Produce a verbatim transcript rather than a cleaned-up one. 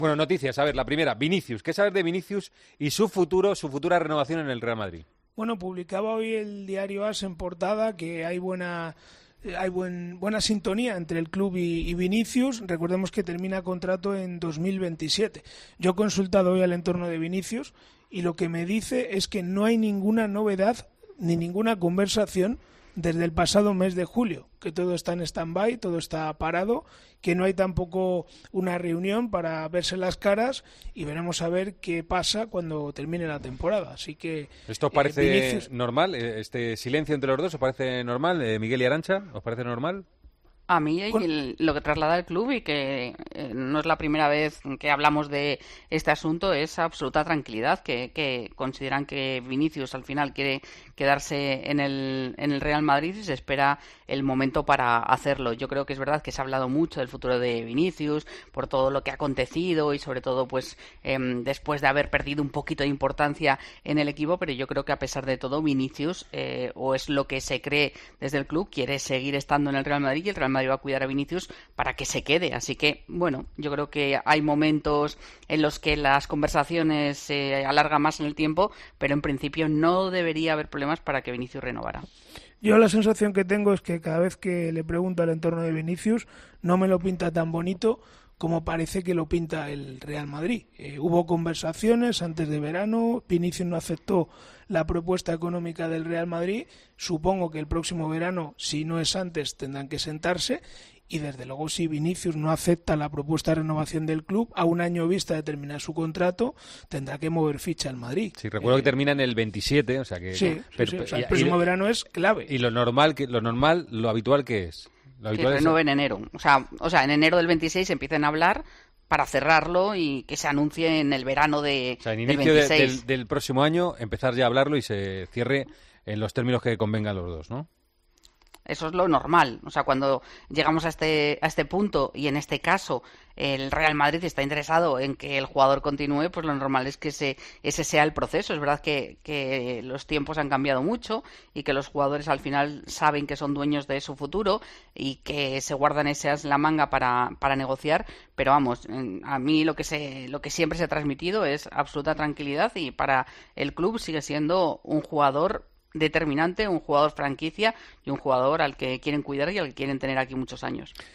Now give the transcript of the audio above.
Bueno, noticias. A ver, la primera, Vinicius. ¿Qué sabes de Vinicius y su futuro, su futura renovación en el Real Madrid? Bueno, publicaba hoy el diario AS en portada que hay buena hay buen, buena sintonía entre el club y, y Vinicius. Recordemos que termina contrato en dos mil veintisiete. Yo he consultado hoy al entorno de Vinicius y lo que me dice es que no hay ninguna novedad ni ninguna conversación desde el pasado mes de julio, que todo está en stand-by, todo está parado, que no hay tampoco una reunión para verse las caras y veremos a ver qué pasa cuando termine la temporada. Así que ¿esto os parece eh, Vinicius... normal? ¿Este silencio entre los dos os parece normal? Eh, Miguel y Arantxa, ¿os parece normal? A mí el, lo que traslada el club, y que eh, no es la primera vez que hablamos de este asunto, es absoluta tranquilidad, que, que consideran que Vinicius al final quiere quedarse en el, en el Real Madrid y se espera el momento para hacerlo. Yo creo que es verdad que se ha hablado mucho del futuro de Vinicius por todo lo que ha acontecido y sobre todo pues eh, después de haber perdido un poquito de importancia en el equipo, pero yo creo que a pesar de todo Vinicius, eh, o es lo que se cree desde el club, quiere seguir estando en el Real Madrid y el Real Madrid va a cuidar a Vinicius para que se quede. Así que, bueno, yo creo que hay momentos en los que las conversaciones se alargan más en el tiempo, pero en principio no debería haber problemas para que Vinicius renovara. Yo la sensación que tengo es que cada vez que le pregunto al entorno de Vinicius no me lo pinta tan bonito como parece que lo pinta el Real Madrid. Eh, hubo conversaciones antes de verano, Vinicius no aceptó la propuesta económica del Real Madrid, supongo que el próximo verano, si no es antes, tendrán que sentarse y desde luego si Vinicius no acepta la propuesta de renovación del club, a un año vista de terminar su contrato, tendrá que mover ficha al Madrid. Sí, recuerdo eh, que termina en el veintisiete, o sea que... Sí, sí, pero, sí, o sea, y, el próximo y, verano es clave. Y lo normal, que lo normal, lo habitual que es... Lo que renueve en enero. O sea, o sea, en enero del veintiséis empiecen a hablar para cerrarlo y que se anuncie en el verano de, o sea, en del inicio veintiséis. De, del, del próximo año empezar ya a hablarlo y se cierre en los términos que convengan los dos, ¿no? Eso es lo normal. O sea, cuando llegamos a este a este punto y en este caso el Real Madrid está interesado en que el jugador continúe, pues lo normal es que ese, ese sea el proceso. Es verdad que, que los tiempos han cambiado mucho y que los jugadores al final saben que son dueños de su futuro y que se guardan esas en la manga para, para negociar, pero vamos, a mí lo que se, lo que siempre se ha transmitido es absoluta tranquilidad y para el club sigue siendo un jugador determinante, un jugador franquicia y un jugador al que quieren cuidar y al que quieren tener aquí muchos años.